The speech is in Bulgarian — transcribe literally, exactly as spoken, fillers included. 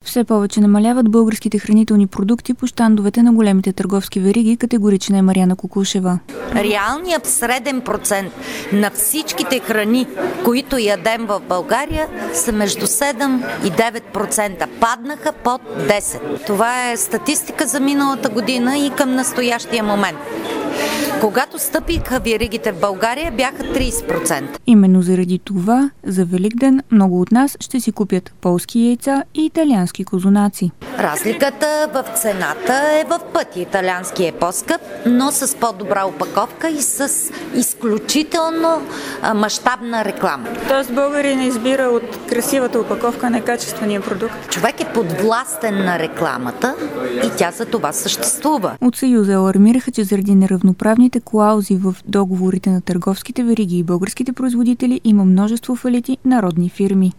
Все повече намаляват българските хранителни продукти по щандовете на големите търговски вериги, категорична е Мариана Кукушева. Реалният среден процент на всичките храни, които ядем в България, са между седем и девет процента. Паднаха под десет. Това е статистика за миналата година и към настоящия момент. Когато стъпиха веригите в България, бяха трийсет процента. Именно заради това за Великден много от нас ще си купят полски яйца и италиански козунаци. Разликата в цената е в пъти. Италиански е по-скъп, но с по-добра опаковка и с изключително мащабна реклама. Тоест българин избира от красивата опаковка, некачествения продукт. Човек е подвластен на рекламата и тя за това съществува. От Съюза алармираха, че заради неравноправните клаузи в договорите на търговските вериги и българските производители има множество фалити на родни фирми.